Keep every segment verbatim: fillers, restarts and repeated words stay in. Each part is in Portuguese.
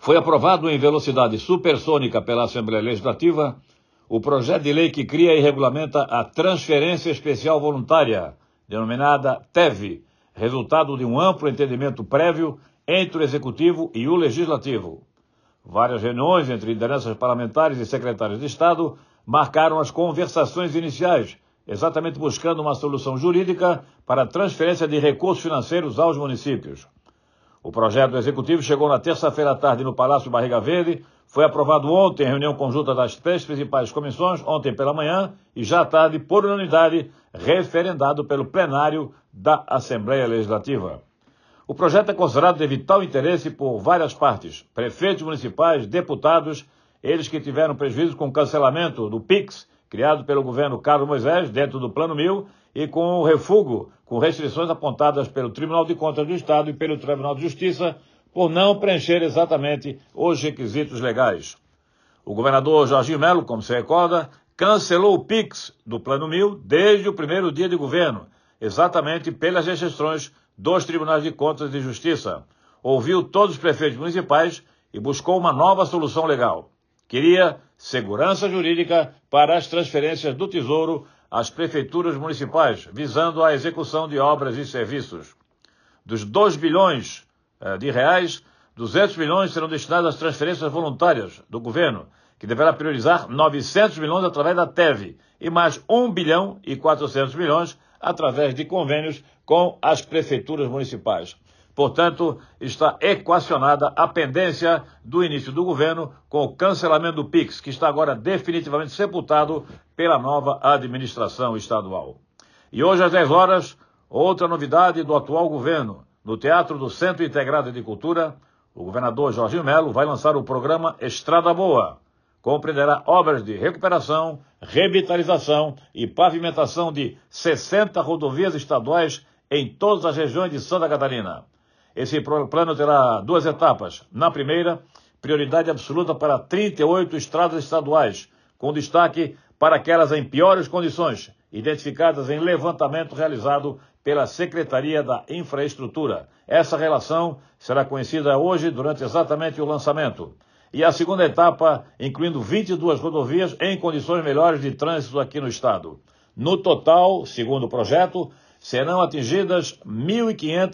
Foi aprovado em velocidade supersônica pela Assembleia Legislativa o projeto de lei que cria e regulamenta a Transferência Especial Voluntária, denominada T E V, resultado de um amplo entendimento prévio entre o Executivo e o Legislativo. Várias reuniões entre lideranças parlamentares e secretários de Estado marcaram as conversações iniciais, exatamente buscando uma solução jurídica para a transferência de recursos financeiros aos municípios. O projeto do Executivo chegou na terça-feira à tarde no Palácio Barriga Verde, foi aprovado ontem em reunião conjunta das três principais comissões, ontem pela manhã, e já à tarde, por unanimidade, referendado pelo plenário da Assembleia Legislativa. O projeto é considerado de vital interesse por várias partes, prefeitos municipais, deputados, eles que tiveram prejuízo com o cancelamento do Pix, criado pelo governo Carlos Moisés, dentro do Plano Mil, e com o refúgio, com restrições apontadas pelo Tribunal de Contas do Estado e pelo Tribunal de Justiça, por não preencher exatamente os requisitos legais. O governador Jorginho Melo, como se recorda, cancelou o Pix do Plano Mil desde o primeiro dia de governo, exatamente pelas restrições dos Tribunais de Contas e de Justiça. Ouviu todos os prefeitos municipais e buscou uma nova solução legal. Queria segurança jurídica para as transferências do Tesouro às prefeituras municipais, visando a execução de obras e serviços. Dos dois bilhões de reais, duzentos milhões serão destinados às transferências voluntárias do governo, que deverá priorizar novecentos milhões através da T E V e mais um bilhão e quatrocentos milhões através de convênios com as prefeituras municipais. Portanto, está equacionada a pendência do início do governo com o cancelamento do Pix, que está agora definitivamente sepultado pela nova administração estadual. E hoje, às dez horas, outra novidade do atual governo. No Teatro do Centro Integrado de Cultura, o governador Jorginho Melo vai lançar o programa Estrada Boa. Compreenderá obras de recuperação, revitalização e pavimentação de sessenta rodovias estaduais em todas as regiões de Santa Catarina. Esse plano terá duas etapas. Na primeira, prioridade absoluta para trinta e oito estradas estaduais, com destaque para aquelas em piores condições, identificadas em levantamento realizado pela Secretaria da Infraestrutura. Essa relação será conhecida hoje durante exatamente o lançamento. E a segunda etapa, incluindo vinte e duas rodovias em condições melhores de trânsito aqui no estado. No total, segundo o projeto, serão atingidas mil e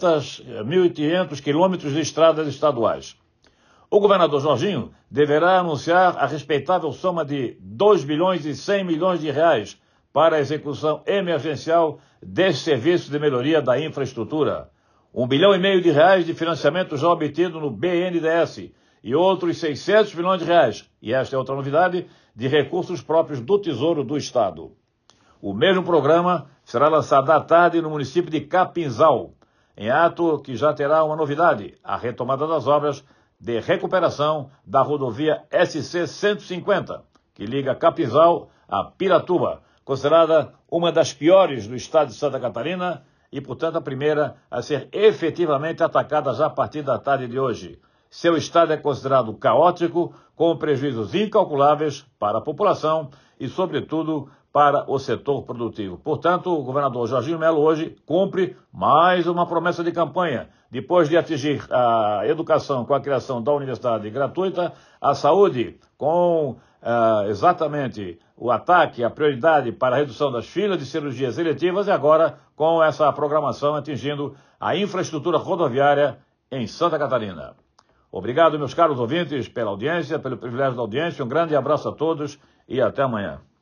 quinhentos quilômetros de estradas estaduais. O governador Jorginho deverá anunciar a respeitável soma de dois bilhões e cem milhões de reais para a execução emergencial desse serviço de melhoria da infraestrutura. Um bilhão e meio de reais de financiamento já obtido no B N D E S e outros seiscentos milhões de reais, e esta é outra novidade, de recursos próprios do Tesouro do Estado. O mesmo programa será lançado à tarde no município de Capinzal, em ato que já terá uma novidade, a retomada das obras de recuperação da rodovia S C cento e cinquenta, que liga Capinzal a Piratuba, considerada uma das piores do estado de Santa Catarina e, portanto, a primeira a ser efetivamente atacada já a partir da tarde de hoje. Seu estado é considerado caótico, com prejuízos incalculáveis para a população e, sobretudo, para o setor produtivo. Portanto, o governador Jorginho Melo hoje cumpre mais uma promessa de campanha. Depois de atingir a educação com a criação da universidade gratuita, a saúde com uh, exatamente o ataque, a prioridade para a redução das filas de cirurgias eletivas e agora com essa programação atingindo a infraestrutura rodoviária em Santa Catarina. Obrigado, meus caros ouvintes, pela audiência, pelo privilégio da audiência. Um grande abraço a todos e até amanhã.